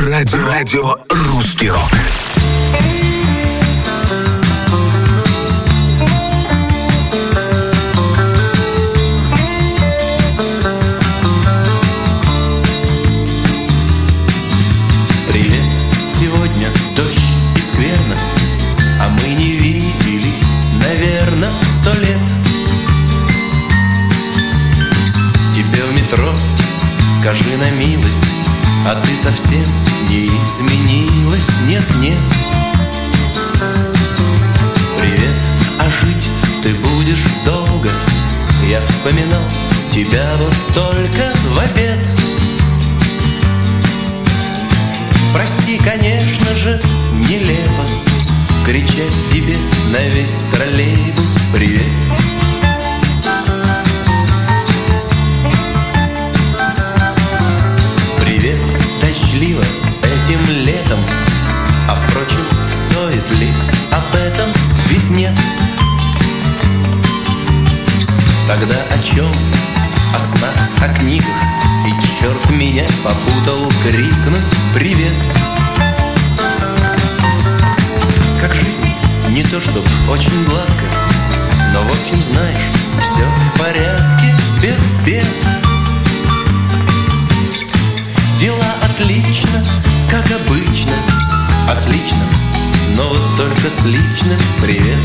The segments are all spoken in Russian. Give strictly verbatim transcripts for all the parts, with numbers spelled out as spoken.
Радио, радио «Русский рок». Привет, сегодня дождь и скверно, а мы не виделись, наверное, сто лет. Тебе в метро скажи на милость, а ты совсем не изменилась, нет-нет. Привет, а жить ты будешь долго, я вспоминал тебя вот только в обед. Прости, конечно же, нелепо кричать тебе на весь троллейбус привет. Привет, дождливо этим летом, а впрочем, стоит ли об этом, ведь нет. Тогда о чем? О снах, о книгах, и черт меня попутал крикнуть привет. Как жизнь, не то чтоб очень гладко, но в общем знаешь, все в порядке, без бед. Дела отлично, как обычно, а с личным, но вот только с личным привет.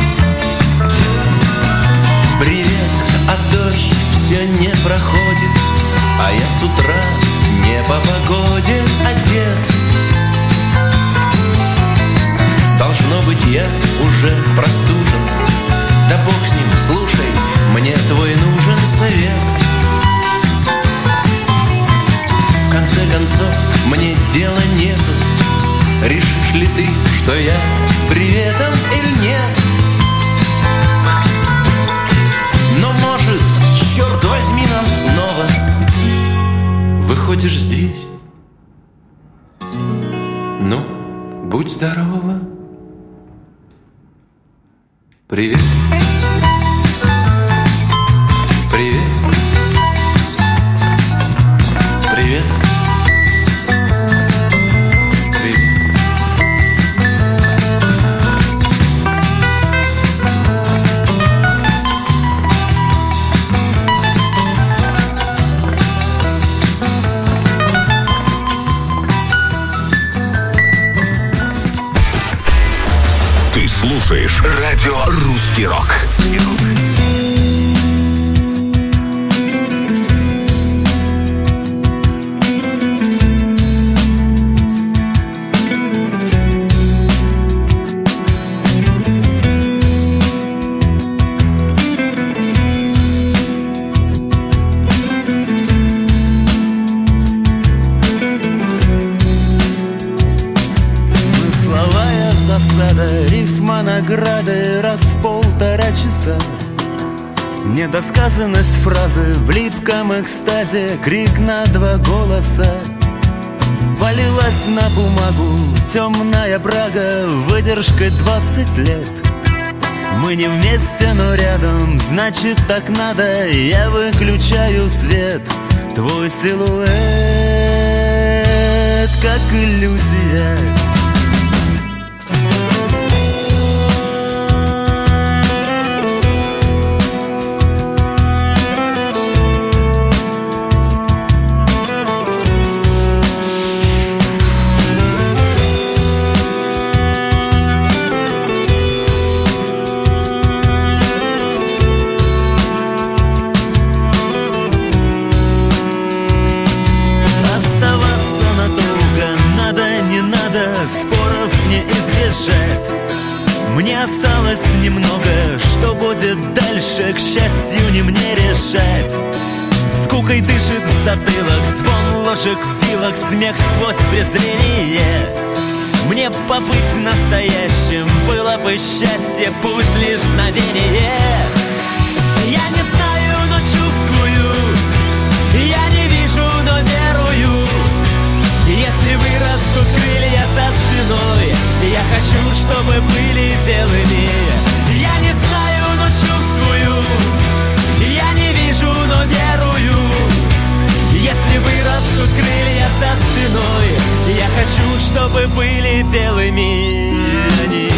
Привет, а дождь все не проходит, а я с утра не по погоде одет. Должно быть, я уже простужен, да бог с ним, слушай, мне твой нужен совет. В конце концов, мне дела нету, решишь ли ты, что я с приветом или нет? Но может, черт возьми, нам снова выходишь здесь. Ну, будь здорова. Привет. Привет. Привет. Слушаешь радио «Русский рок». Смысловая засада, рифма награды раз в полтора часа. Недосказанность фразы в липком экстазе, крик на два голоса. Полилась на бумагу темная брага выдержкой двадцать лет. Мы не вместе, но рядом, значит так надо. Я выключаю свет, твой силуэт как иллюзия. Мне осталось немного, что будет дальше, к счастью, не мне решать. Скукой дышит в затылок, звон ложек, вилок, смех сквозь презрение. Мне побыть настоящим было бы счастье, пусть лишь мгновение. Я не знаю, но чувствую, я не вижу, но верую. Если вырастут крылья за спиной, я хочу, чтобы были белыми. Я не знаю, но чувствую, я не вижу, но верую. Если вырастут крылья за спиной, я чтобы были белыми они.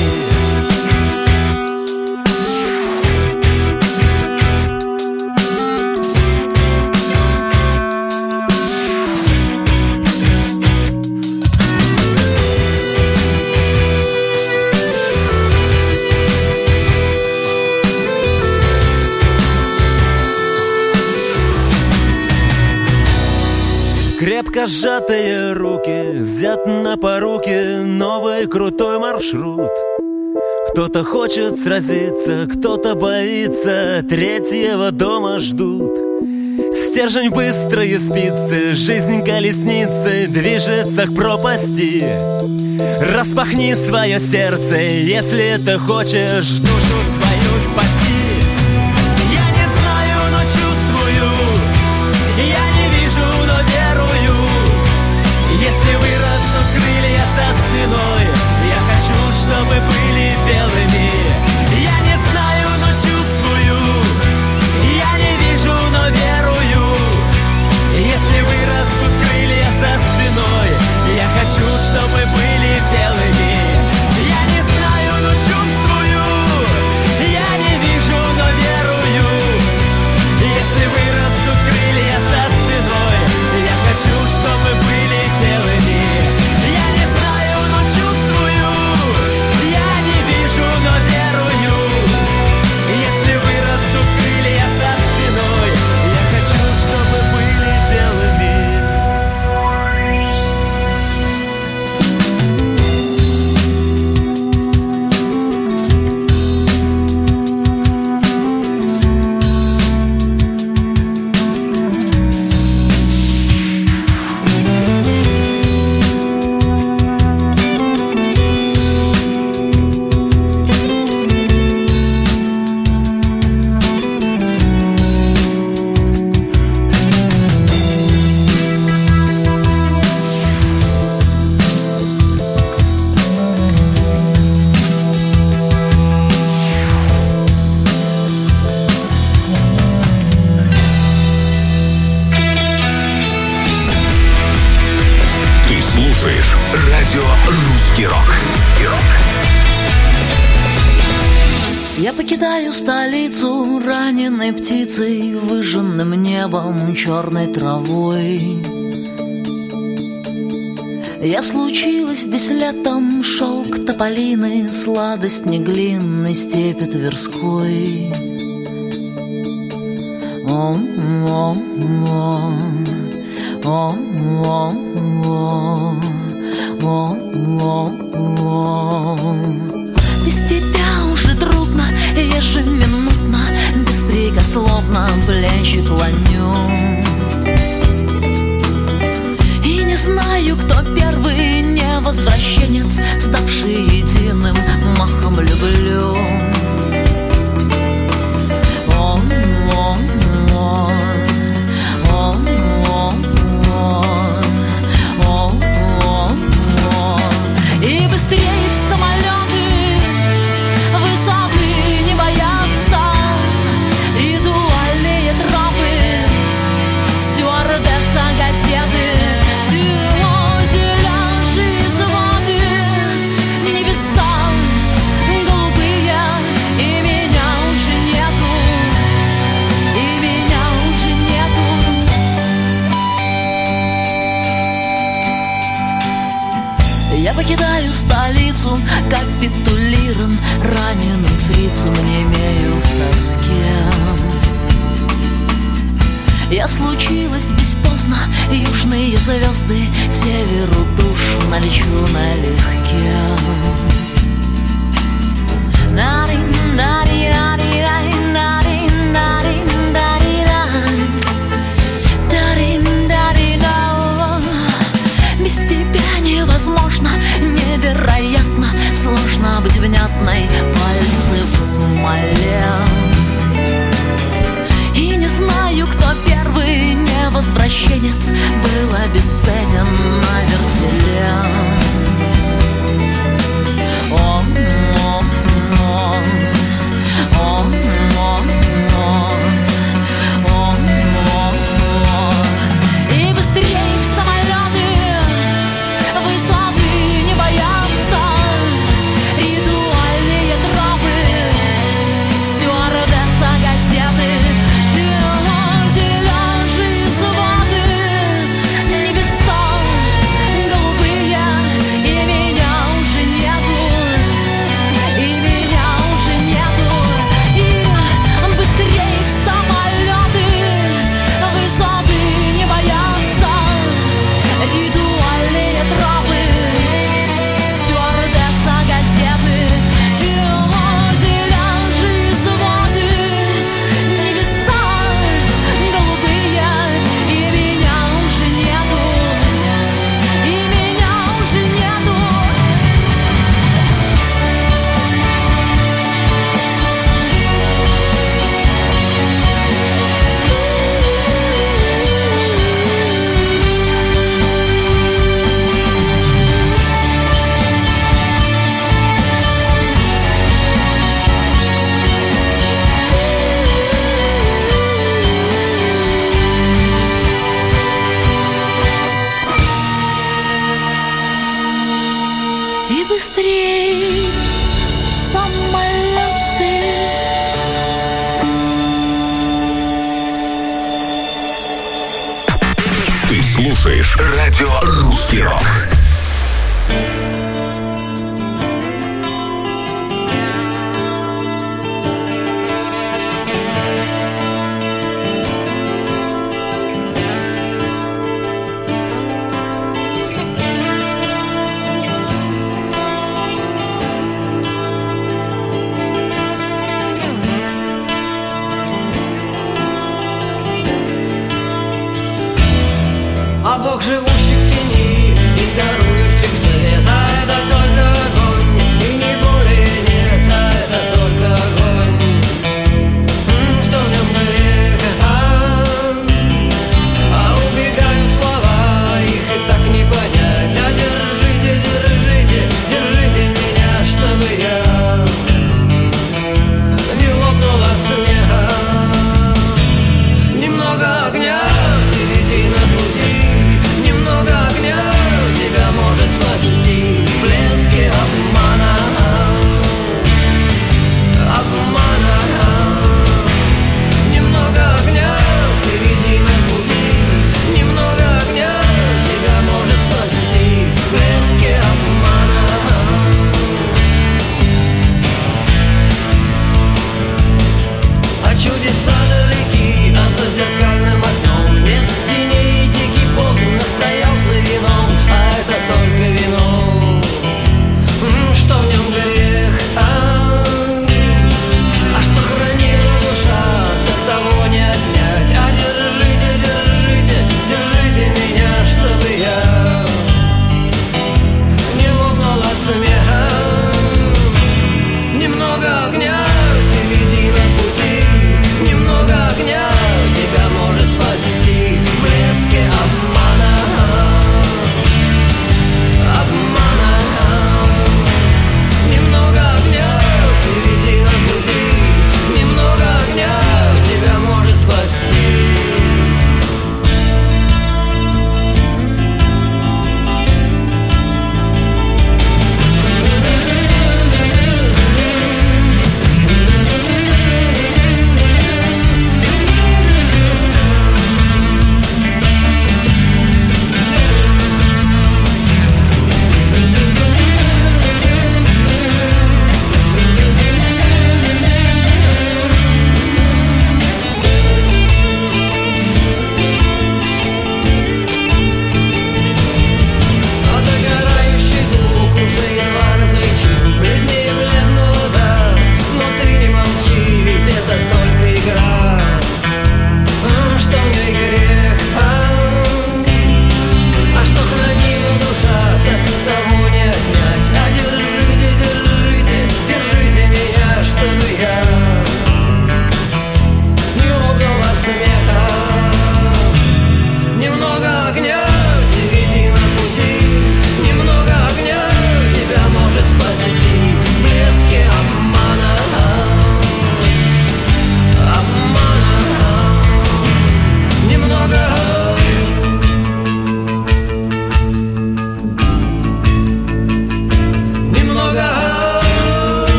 Крепко сжатые руки, взят на поруки новый крутой маршрут. Кто-то хочет сразиться, кто-то боится, третьего дома ждут. Стержень быстрые спицы, жизнь колесницы движется к пропасти. Распахни свое сердце, если ты хочешь душу свою спасти. Я не знаю, но чувствую, я не вижу, но верую. Если вырастут крылья со спиной, я хочу, чтобы были белыми. Я не знаю, но чувствую, я не вижу, но верую. Если вырастут крылья со спиной, я хочу, чтобы были белыми. Я не знаю, но чувствую, я не вижу, но верую. Если вырастут крылья со спиной, я хочу, чтобы были белыми. Я не знаю, но чувствую, я не вижу, но верую. Если вырастут крылья со спиной, я хочу, чтобы были белыми. Радио «Русский рок». Я покидаю столицу раненой птицей, выжженным небом, черной травой. Я случилась здесь летом, шелк тополины, сладость неглинной, степи тверской. О-о-о, о-о-о, о-о-о. Без тебя уже трудно, ежеминутно, беспрекословно плечи клоню. И не знаю, кто первый невозвращенец, ставший единым махом люблю. И быстрее в самолеты, высоты не боятся, ритуальные тропы, стюардесса газеты. Ты озеляшь из воды, небеса голубые, и меня уже нету, и меня уже нету. Я покидаю столицу, капитулирован раненым фрицем, немею в тоске. Я случилась здесь поздно, южные звезды, северу душу налечу налегке. Без тебя невозможно, невероятно, сложно быть внятной, пальцы в смоле. И не знаю, кто первый невозвращенец был обесценен на вертеле. О, о, о, тропы, стюардесса газеты, зеленые своды, небеса голубые, и меня уже нету, и меня уже нету. И быстрей самолеты. Ты слушаешь радио «Русский рок». А Бог, живущий в тени и дарующий свет, а это только огонь, и не более нет, а это только огонь. М, Что в нем греха, а, а убегают слова, их и так не понять. А держите, держите, держите меня, чтобы я не лопнула от смеха. Немного огня, середина пути, немного огня, тебя можно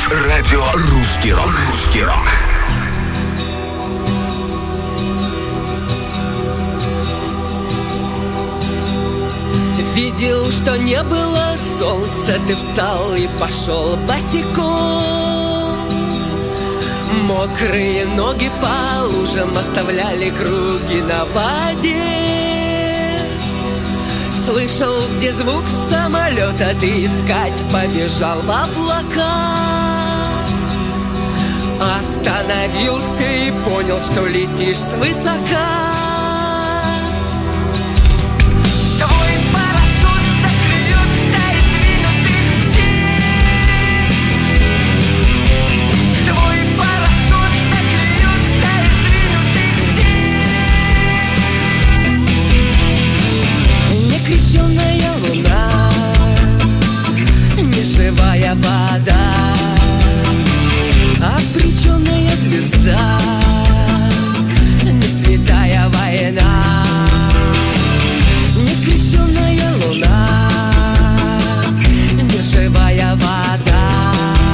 слушаешь радио «Русский рок». «Русский рок». Видел, что не было солнца, ты встал и пошел босиком. Мокрые ноги по лужам оставляли круги на воде. Слышал, где звук самолета, ты искать побежал в облака. Остановился и понял, что летишь свысока. Крещеная луна, неживая вода, обреченная звезда, не святая война. Некрещенная луна, неживая вода,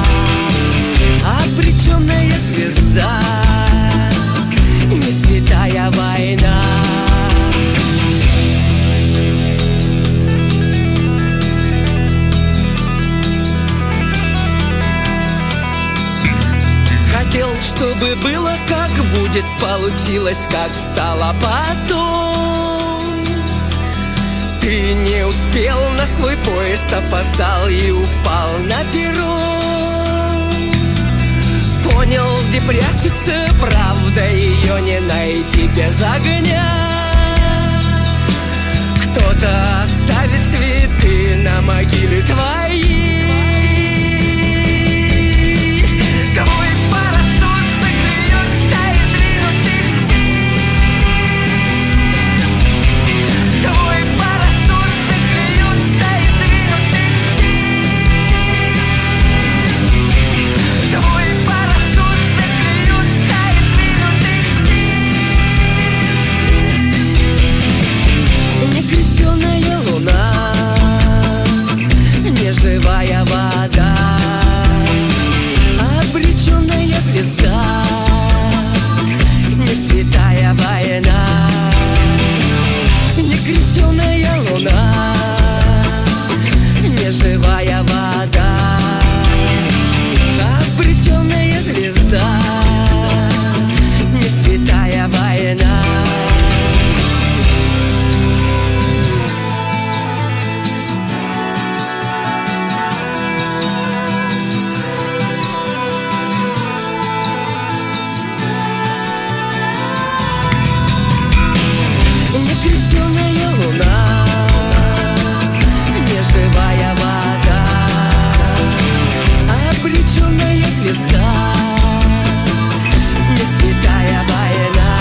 обреченная звезда, не святая война. Хотел, чтобы было как будет, получилось как стало потом. Ты не успел на свой поезд, опоздал и упал на перрон. Понял, где прячется правда, ее не найти без огня. Кто-то оставит цветы на могиле твоей. Некрещеная луна, неживая вода, обреченная звезда, не святая война. Некрещеная луна, неживая вода, обреченная звезда, не святая война. Некрещеная луна, неживая вода, обреченная звезда, не святая война.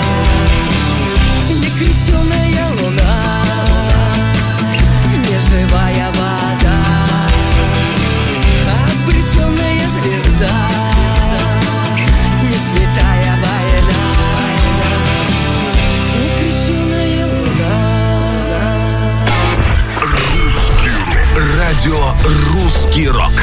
Некрещеная луна, неживая вода, обреченная звезда, не святая война. Некрещеная луна. Радио «Русский рок».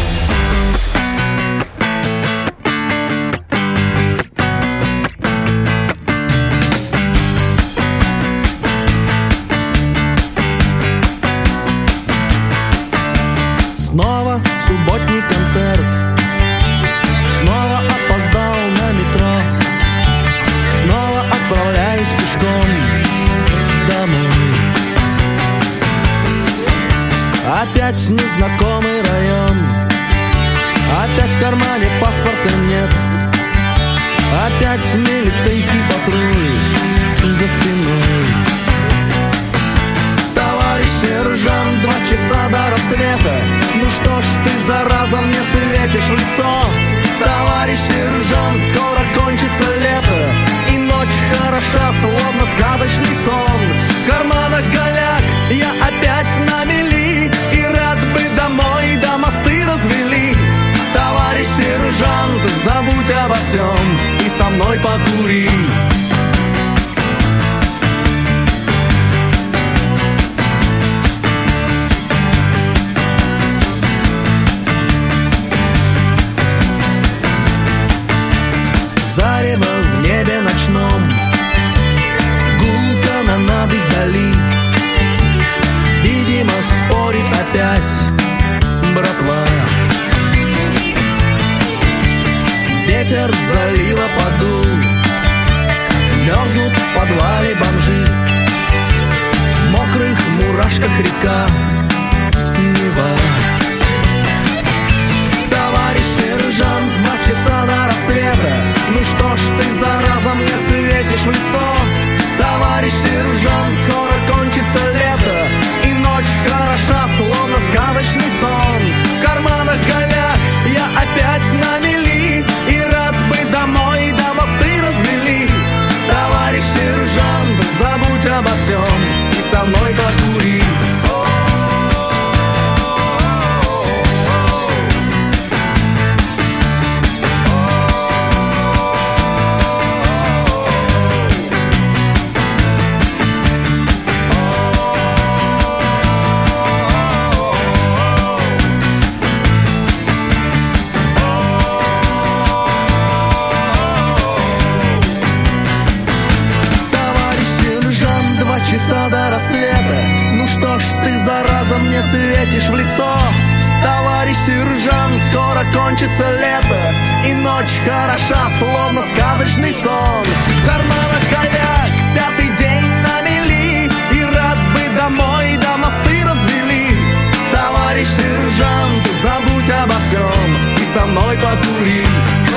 Снова субботний концерт, снова опоздал на метро, снова отправляюсь пешком домой. Опять незнакомый район, опять в кармане паспорта нет, опять милицейский патруль за спиной. Товарищ сержант, два часа до рассвета, ну что ж ты, зараза, мне светишь в лицо? Товарищ сержант, скоро кончится лето, и ночь хороша, словно сказочный сон. В карманах голяк, я опять на мели, и рад бы домой, да мосты развели. Товарищ сержант, забудь обо всем и со мной покури. зарево в небе ночном, гул канонады вдали. Видимо, спорит опять братва. Ветер залива подул, мерзнут в подвале бомжи, в мокрых мурашках река Нева. Товарищ сержант, два часа до рассвета, ну что ж ты, зараза, мне светишь в лицо? Товарищ сержант, скоро кончится лето, и ночь хороша, словно сказочный сон. В карманах голяк, я опять на мели, и рад бы домой, да мосты развели. Товарищ сержант, забудь обо всем и со мной покури. До рассвета, ну что ж ты, зараза, мне светишь в лицо? Товарищ сержант, скоро кончится лето, и ночь хороша, словно сказочный сон. В карманах голяк, пятый день на мели, и рад бы домой, да мосты развели. Товарищ сержант, забудь обо всем и со мной покури.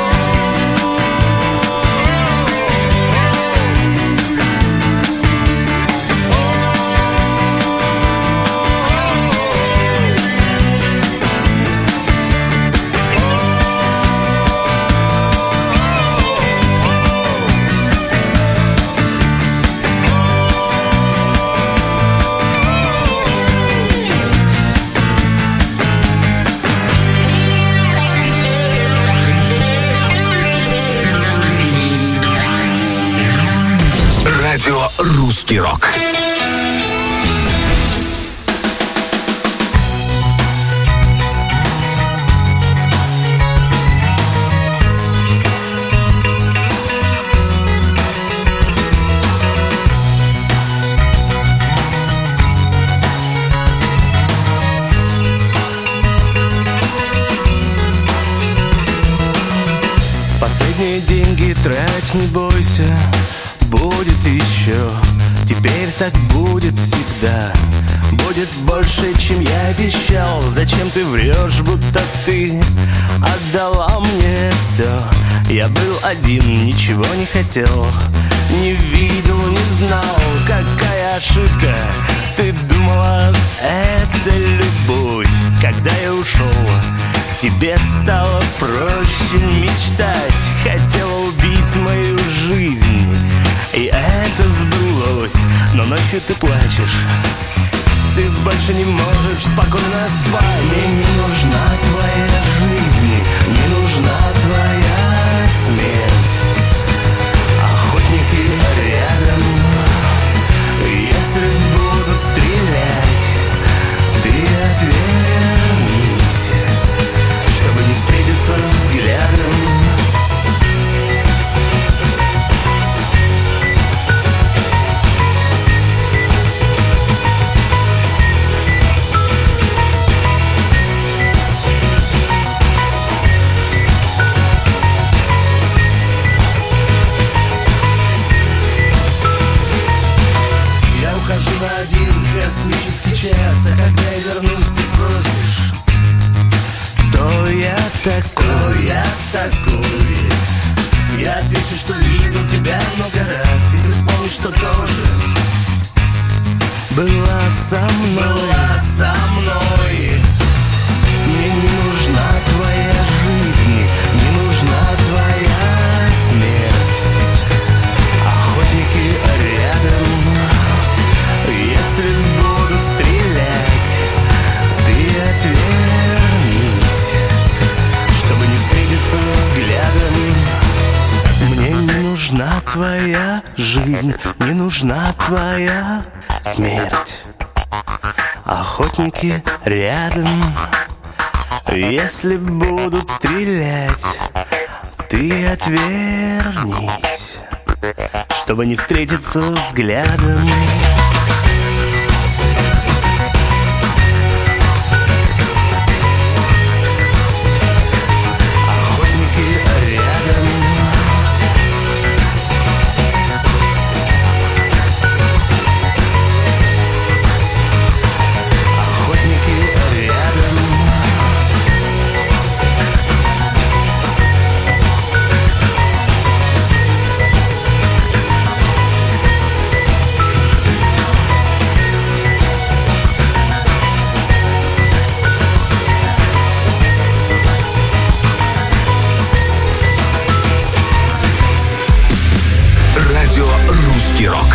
Русский рок. Последние деньги трать, не бойся, будет еще. Теперь так будет всегда. Будет больше, чем я обещал. Зачем ты врешь, будто ты отдала мне все? Я был один, ничего не хотел, не видел, не знал. Какая ошибка, ты думала, это любовь. Когда я ушел, тебе стало проще мечтать. Хотела убить мою жизнь, и это сбылось. Но ночью ты плачешь, ты больше не можешь спокойно спать. Мне не нужна твоя жизнь, не нужна твоя смерть. Охотники рядом, если будут стрелять, ты отвернись, чтобы не встретиться взглядом. На один космический час, а когда я вернусь, ты спросишь, кто я такой, кто я такой. Я отвечу, что видел тебя много раз, и ты вспомнишь, что тоже была со мной, была со мной. Мне не нужна твоя жизнь, не нужна твоя смерть. Охотники рядом, если будут стрелять, ты отвернись, чтобы не встретиться взглядом. Мне не нужна твоя жизнь, не нужна твоя смерть. Охотники рядом, если будут стрелять, ты отвернись, чтобы не встретиться взглядом. Русский рок.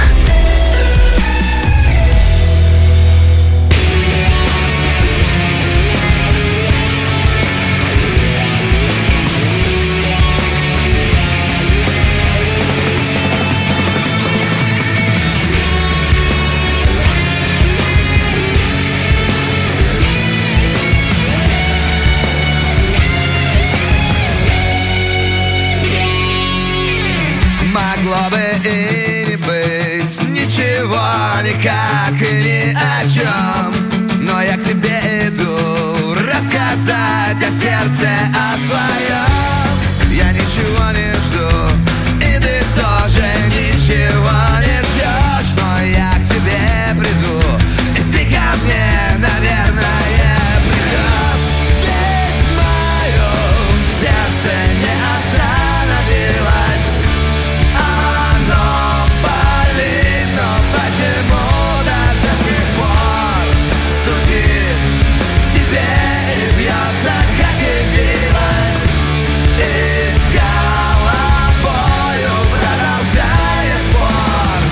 Могло бы и не быть ничего, никак и ни о чем. Но я к тебе иду рассказать о сердце, о своем. Я ничего не жду, и ты тоже ничего не ждешь. Но я к тебе приду, и ты ко мне, наверное, придешь. Ведь в моем сердце не остановилось. Оно болит, но почему-то до сих пор стучит в себе и бьется, как и билось. И с головою продолжает спор.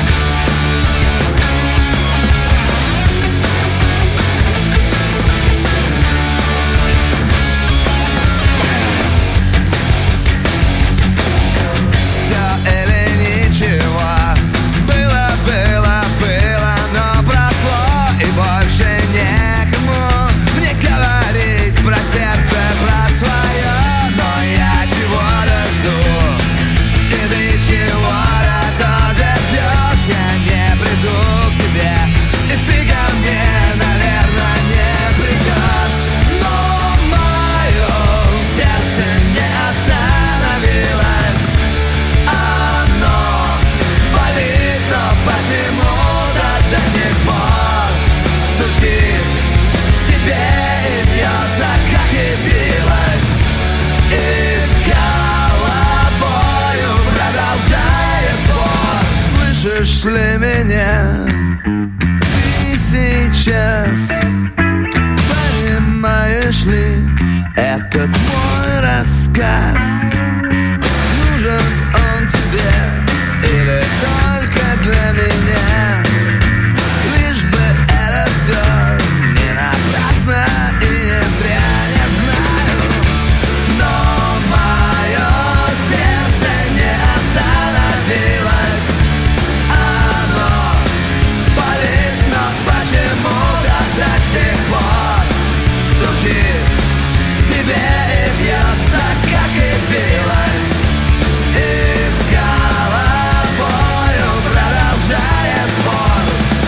Все или ничего, было, было, было, но прошло, и больше некому мне говорить про сердце, про свое. Но я чего-то жду, и ты чего-то тоже ждешь. Я не приду к тебе, и ты ко мне, наверное, не придешь. Но в моем сердце не остановилось. Оно болит, но почему-то до сих пор стучит в себе и бьется, как и билось. И с головою продолжает спор. Слышишь ли меня ты сейчас? Понимаешь ли этот мой рассказ? Нужен он тебе или только для меня? Лишь бы это все не напрасно и не зря, не знаю. Но мое сердце не остановилось. Оно болит, но почему-то до сих пор стучит в себе и бьется, как и билось. И с головою продолжает спор.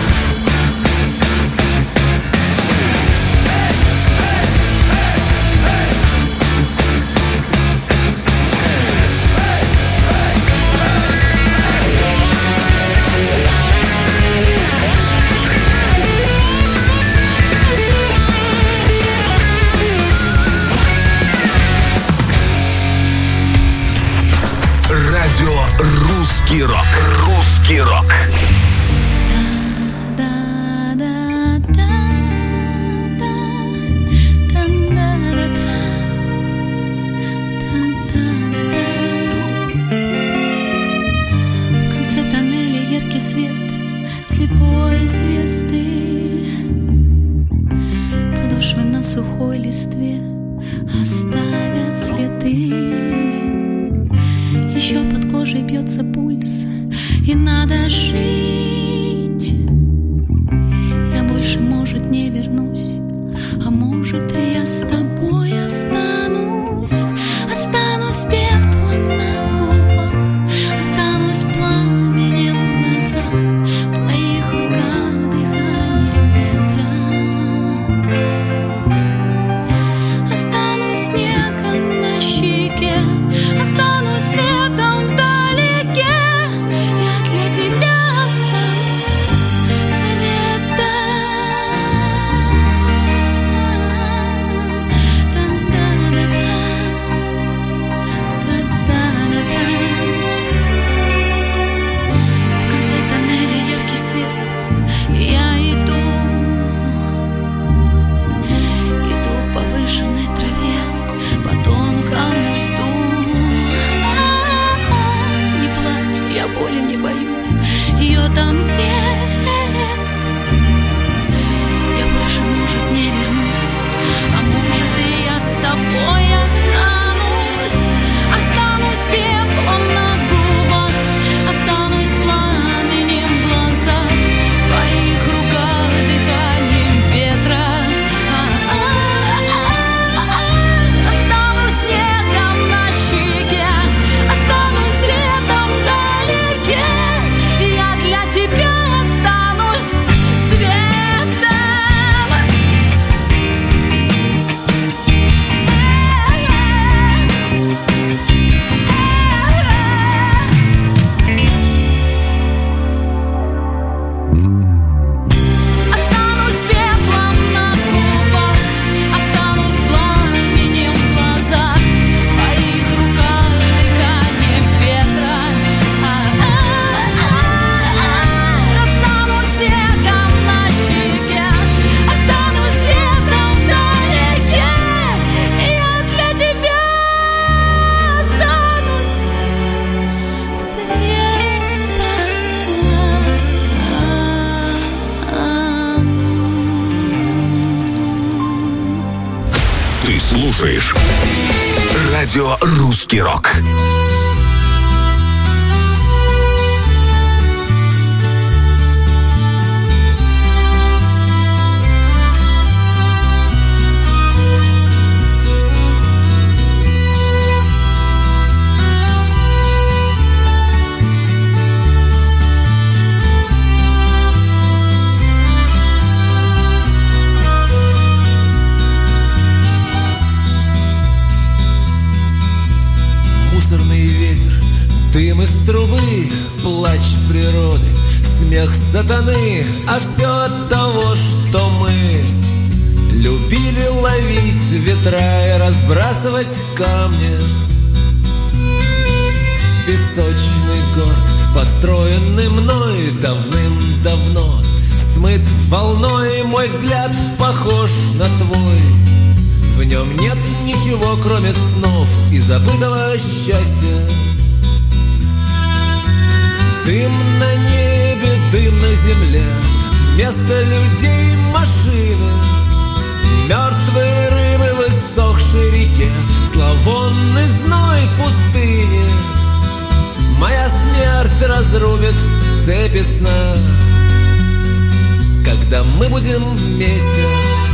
Радио «Русский рок». «Русский рок». В конце тоннеля яркий свет слепой звезды. Подошвы на сухой листве оставят следы. Еще под кожей бьется пульс, и надо жить. Я больше, может, не вернусь, а может, я с тобой останусь. Останусь пеплом боли не боюсь, ее там нет. Я больше, может, не вернусь, а может, и я с тобой останусь. Останусь пеплом на губах, останусь пламенем в глазах, в твоих руках дыханием ветра. Останусь снегом на щеке, останусь светом вдалеке. Я для тебя останусь светом. Останусь пеплом на губах, останусь пламенем в глазах, в твоих руках дыханием ветра. Останусь снегом на щеке, останусь светом вдалеке. Я для тебя останусь светом. Ты слушаешь радио «Русский рок». Мусорный ветер, дым из трубы, плач природы, смех сатаны, а все от того, что мы любили ловить ветра и разбрасывать камни. Песочный город, построенный мной давным-давно, смыт волной, мой взгляд похож на твой. В нем нет ничего, кроме снов и забытого счастья. Дым на небе, дым на земле, вместо людей машины. Мертвые рыбы в иссохшей реке, зловонный зной пустыни. Моя смерть разрубит цепи сна, когда мы будем вместе.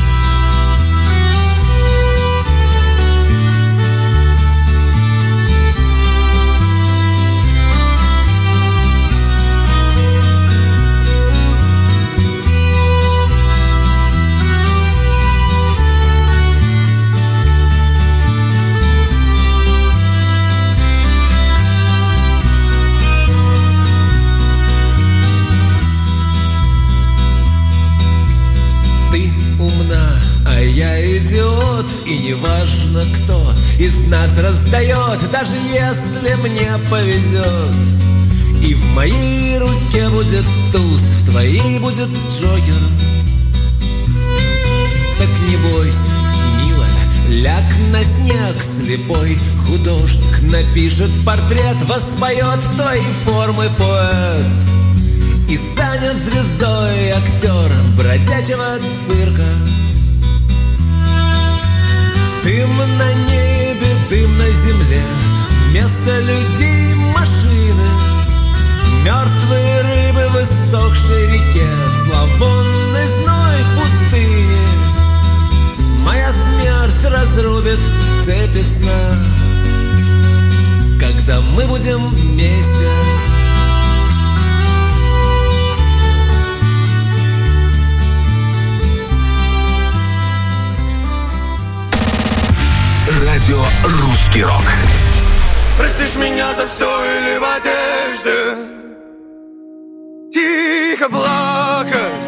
Я идиот, и неважно, кто из нас раздает, даже если мне повезет. И в моей руке будет туз, в твоей будет джокер. Так не бойся, милая, ляг на снег. Слепой художник напишет портрет, воспоет твои формы поэт и станет звездой, актером бродячего цирка. Дым на небе, дым на земле, вместо людей машины. Мертвые рыбы в иссохшей реке, зловонный зной пустыни. Моя смерть разрубит цепи сна, когда мы будем вместе. Радио «Русский рок». Простишь меня за все или в одежде тихо плакать,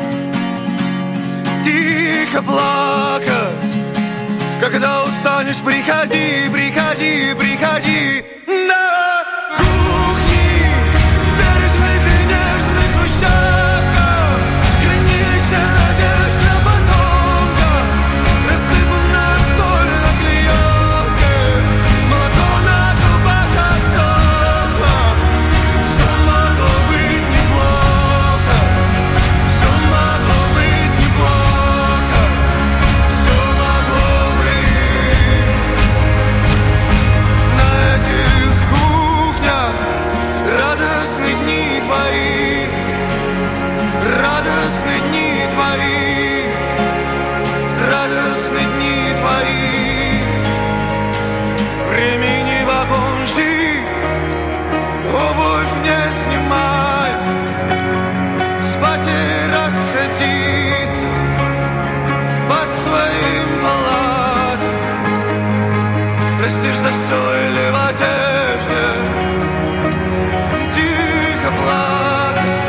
тихо плакать. Когда устанешь, приходи, приходи, приходи на кухне, в бережных и нежных хрущевках, хранилище надежд на потомках, рассыпанная соль на клеенке, молоко на трубах отсохло. Сама все или в одежде тихо плакать,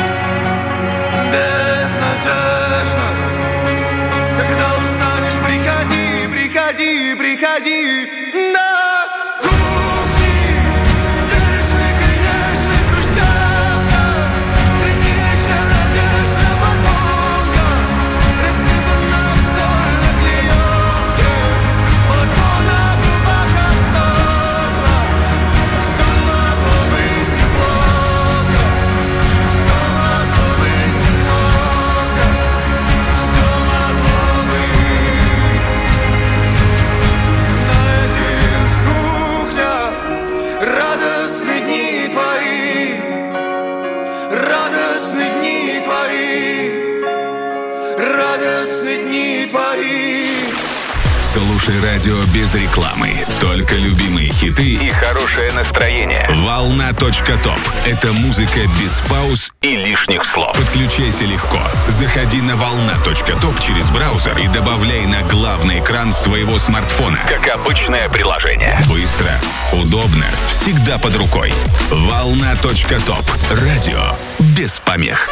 безнадежно. Когда устанешь, приходи, приходи, приходи на кухни, в бережных и нежных хрущевках. Хранилище надежда потомка, рассыпано в соль на клеенке, молоко на губах отсохло. Все могло быть неплохо, все могло быть неплохо, все могло быть. На этих кухнях радостные дни твои, радостные дни твои, радостные дни твои. Слушай радио без рекламы. Только любимые хиты и хорошее настроение. Волна точка топ. Это музыка без пауз и лишних слов. Подключайся легко. Заходи на волна точка топ через браузер и добавляй на главный экран своего смартфона. Как обычное приложение. Быстро, удобно, всегда под рукой. волна точка топ. Радио без помех.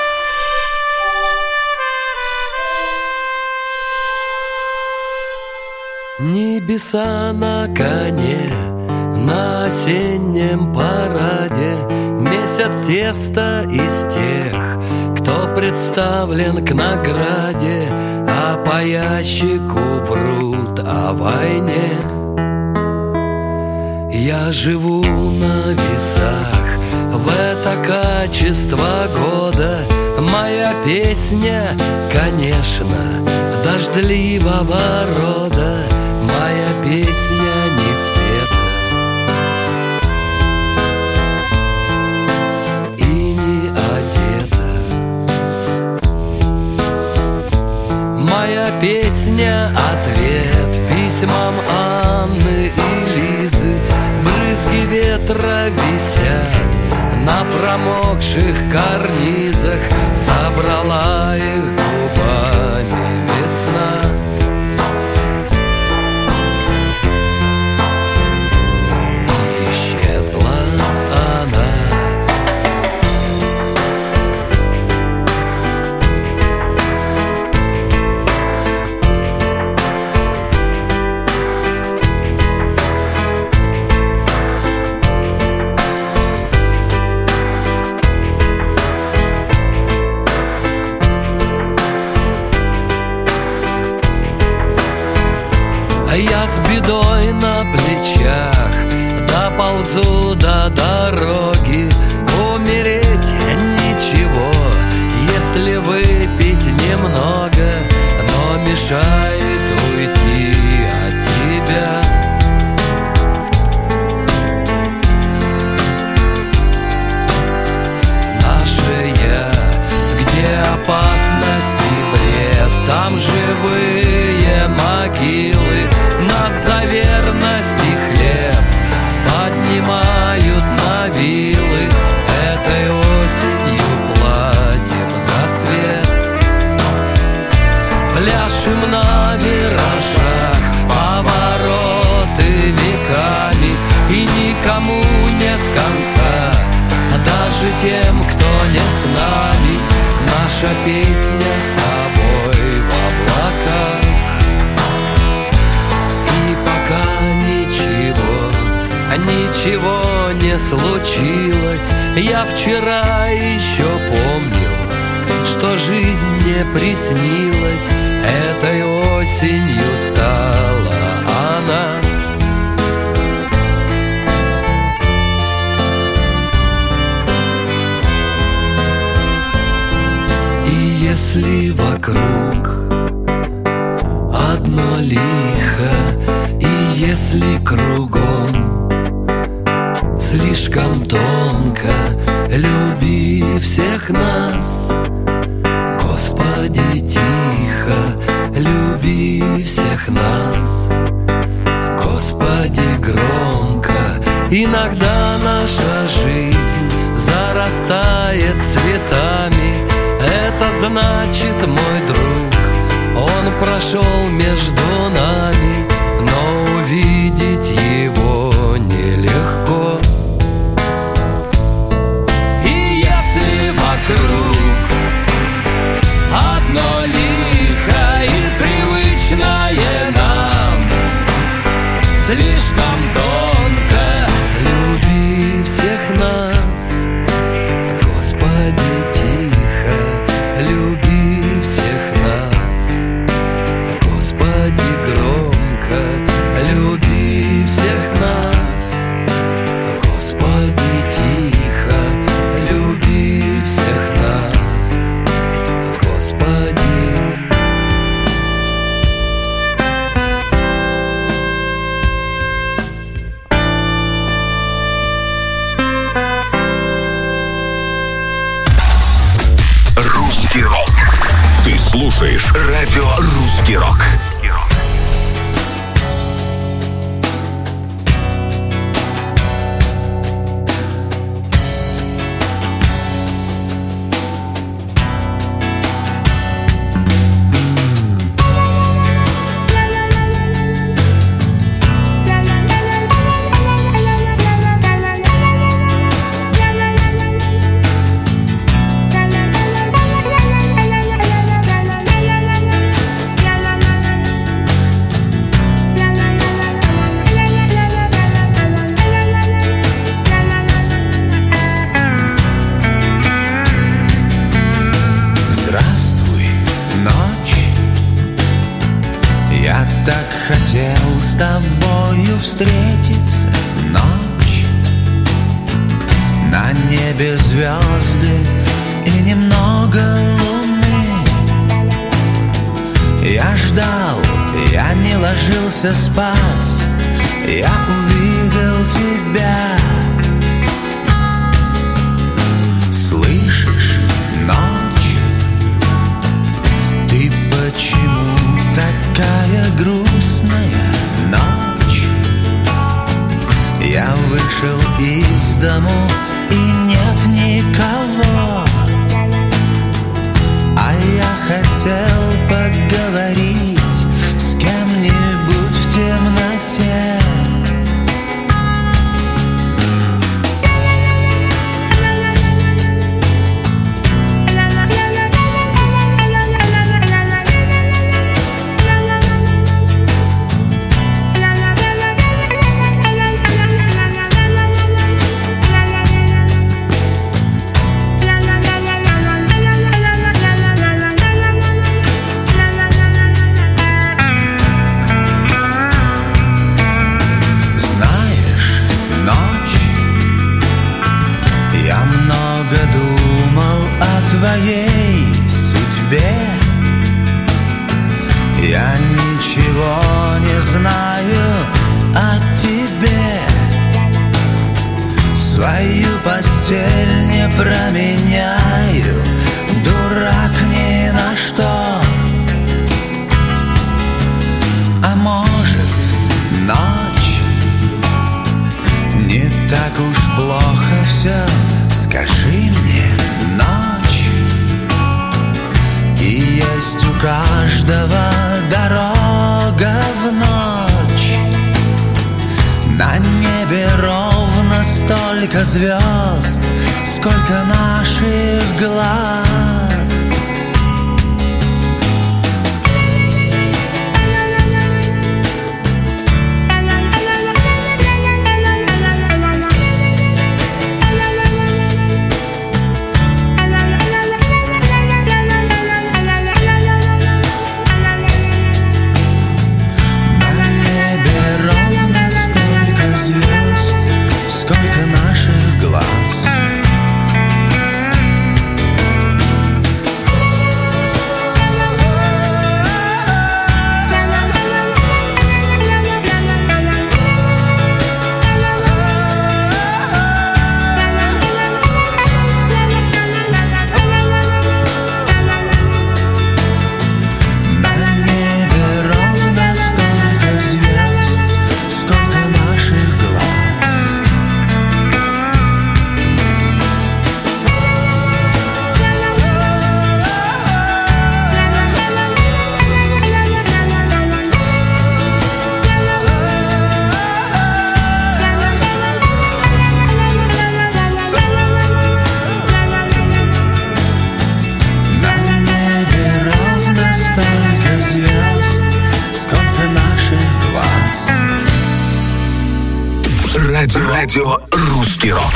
Небеса на коне, на осеннем параде месят тесто из тех, кто представлен к награде, а по ящику врут о войне. Я живу на весах, в это качество года моя песня, конечно, дождливого рода. Моя песня не спета и не одета. Моя песня — ответ письмам Анны и Лизы. Брызги ветра висят на промокших карнизах. Собрала их губами весна. Исчезла она. Я с бедой на плечах доползу до дороги. Умереть ничего, если выпить немного, но мешает уйти от тебя. Наше я, где опасность и бред, там живые могилы. Нас за верность и хлеб поднимают на вилы. Этой осенью платим за свет. Пляшем на виражах, повороты веками, и никому нет конца, даже тем, кто не с нами. Наша песня с тобой в облаках. Ничего не случилось. Я вчера еще помнил, что жизнь мне приснилась. Этой осенью стала она. И если вокруг одно лихо, и если кругом слишком тонко, люби всех нас, Господи, тихо, люби всех нас, Господи, громко. Иногда наша жизнь зарастает цветами. Это значит, мой друг, он прошел между нами, но увидеть его слушаешь радио «Русский рок». Хотел с тобою встретиться ночь. На небе звезды и немного луны. Я ждал, я не ложился спать. Я увидел тебя. Слышишь, ночь, ты почему такая грустная ночь? Я вышел из дому и нет никого, а я хотел поговорить с кем-нибудь в темноте. Твоей судьбе я ничего не знаю о тебе. Свою постель не променяю, дурак ни на что. А может, ночь, не так уж плохо все, скажи мне, ночь. И есть у каждого дорога в ночь. На небе ровно столько звезд, сколько наших глаз. Радио «Русский рок».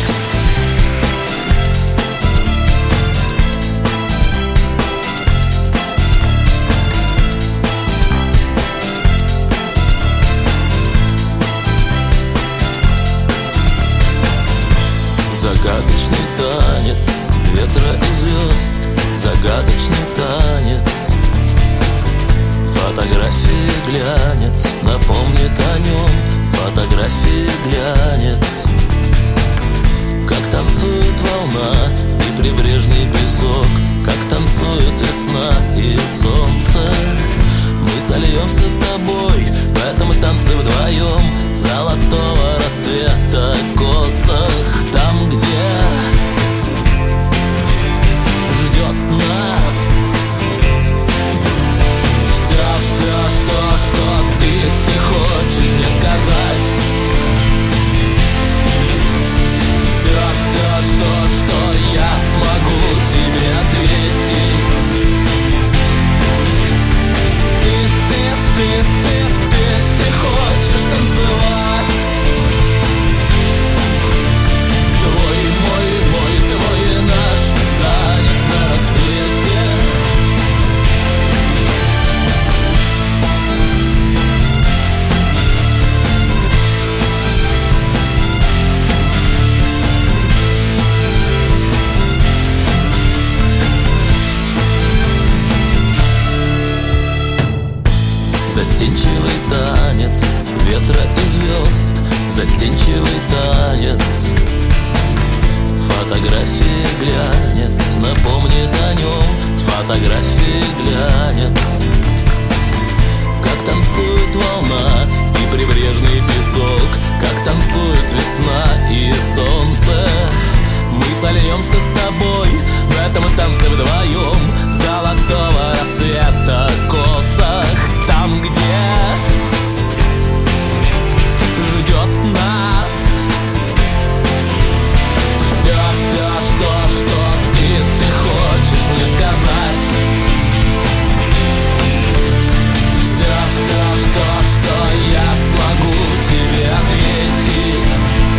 Загадочный танец ветра и звезд, загадочный танец. Фотографии глянец напомнит о нем, фотографии глянец. Как танцует волна и прибрежный песок, как танцует танцует весна и солнце. Мы сольемся с тобой в этом танце вдвоем, золотого рассвета косах, там, где ждет нас все, все, что, что ты, ты хочешь мне сказать. Все, все, что, что я смогу тебе ответить. Ты, ты, ты, ты, ты, ты хочешь танцевать. Твой, мой, мой, твой и наш танец на рассвете. Застенчивый танец ветра и звезд, застенчивый танец. Фотографии глянец напомнит о нем, фотографии глянец. Как танцует волна и прибрежный песок, как танцует весна и солнце. Мы сольемся с тобой в этом танце вдвоем, золотого рассвета косах, там, где ждет нас все, все, что, что ты, ты хочешь мне сказать. Все, все, что, что я смогу тебе ответить.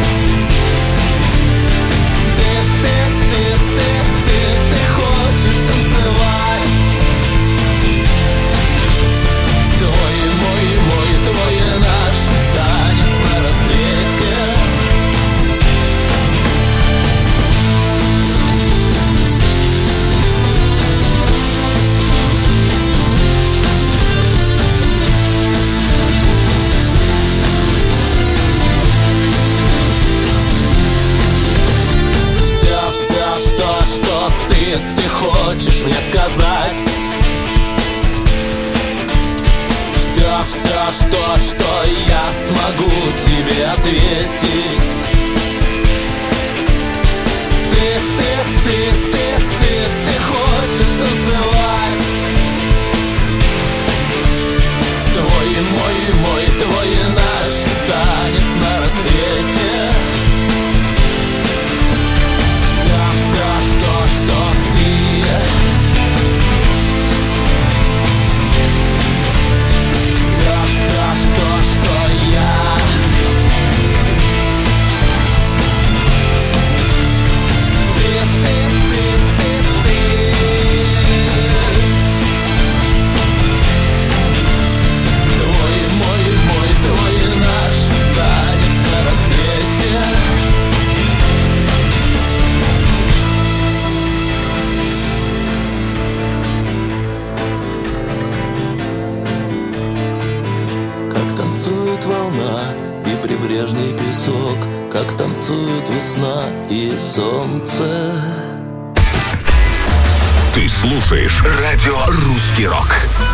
Ты, ты, ты, ты, ты, ты хочешь танцевать. Твой, мой, мой, твой и наш танец на рассвете. Все, все, что, что ты, ты хочешь мне сказать. Все, все, что, что я смогу тебе ответить. Ты, ты, ты, ты, ты, ты хочешь танцевать. Твой, мой, мой, твой и наш танец на рассвете. Все, все, что, что ты. Все, все, что, что я. Ты, ты, ты, ты, ты. Твой, мой, мой, твой и наш танец на рассвете. Как танцует волна и прибрежный песок, как танцует весна и солнце. Ты слушаешь радио «Русский рок».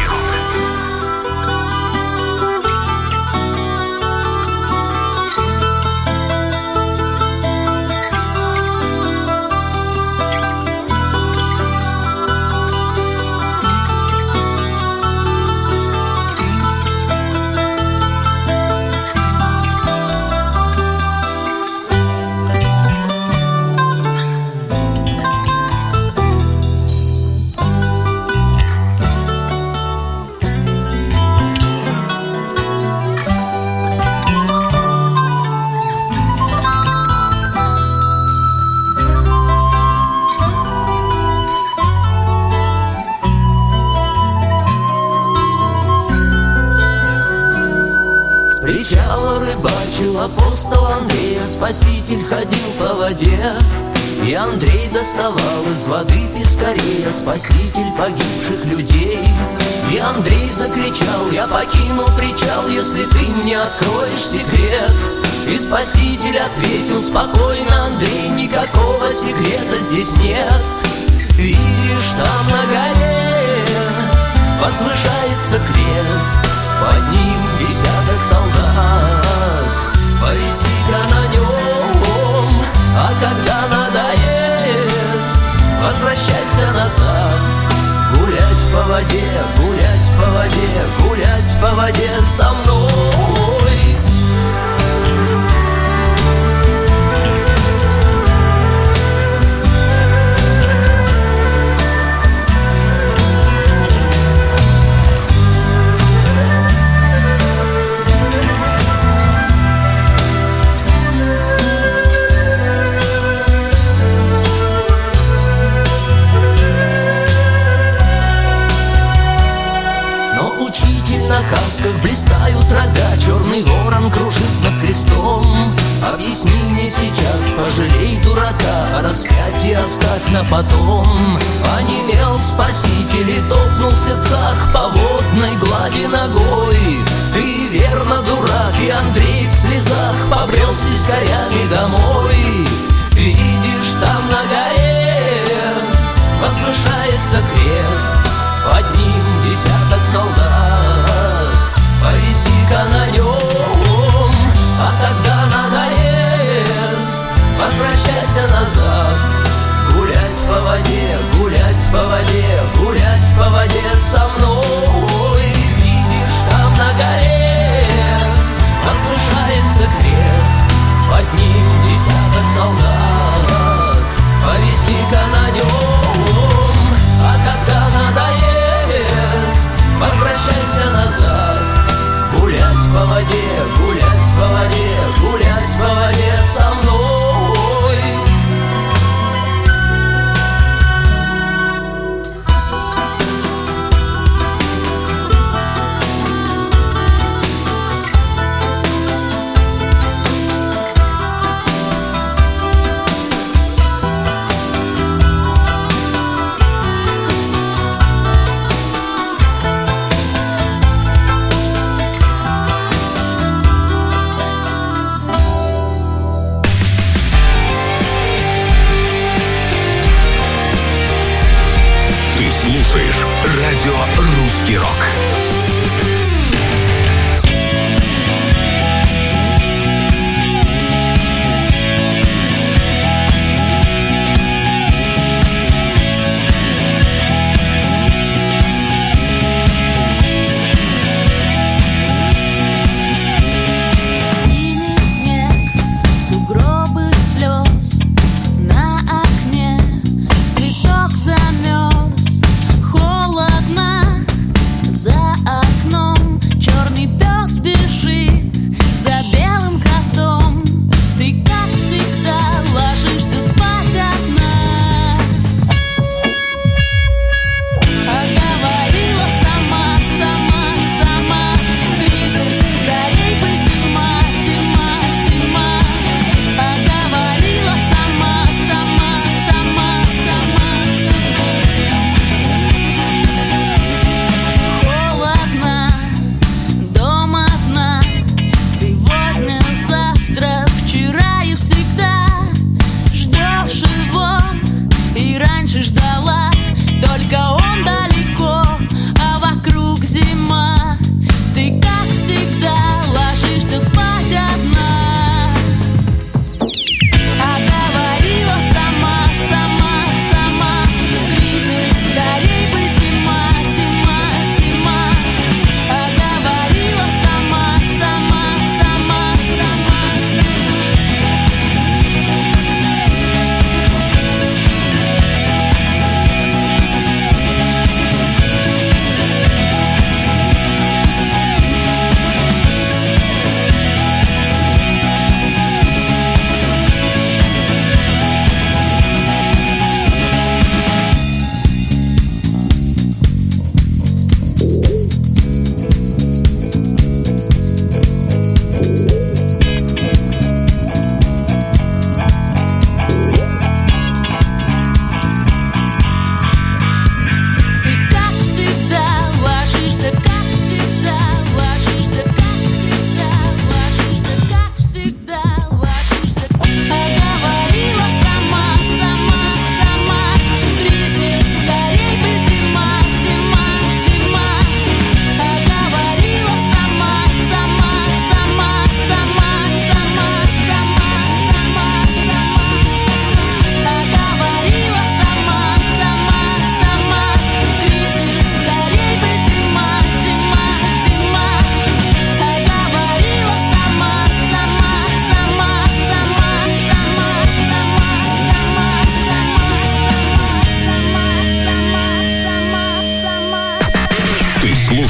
Апостол Андрея, спаситель, ходил по воде, и Андрей доставал из воды пескарея, спаситель погибших людей. И Андрей закричал: я покину причал, если ты мне откроешь секрет. И спаситель ответил спокойно: Андрей, никакого секрета здесь нет. И видишь, там на горе возвышается крест, под ним десяток солдат, повиси-ка на нем, а когда надоест, возвращайся назад. Гулять по воде, гулять по воде, гулять по воде со мной. На касках блистают рога, черный ворон кружит над крестом. Объясни мне сейчас, пожалей дурака, а распятие оставь на потом. Онемел спаситель и топнул в сердцах по водной глади ногой. Ты верно дурак, и Андрей в слезах побрел с вискарями домой. Видишь, там на горе возвышается крест, под ним десяток солдат, повиси-ка на нем, а когда надоест, возвращайся назад. Гулять по воде, гулять по воде, гулять по воде со мной. Видишь, там на горе возвышается крест, под ним десяток солдат, повиси-ка на нем, а когда надоест, возвращайся назад. Гулять по воде, гулять по воде, гулять по воде со мной. Слушаешь радио «Русский рок». За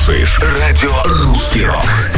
слушаешь радио «Русский рок».